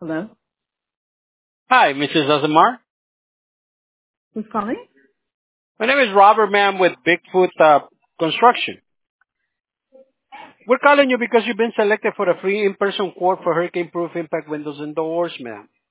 Hello? Hi, Mrs. Azamar. Who's calling? My name is Robert, ma'am, with Bigfoot Construction. We're calling you because you've been selected for a free in-person quote for hurricane-proof impact windows and doors, ma'am.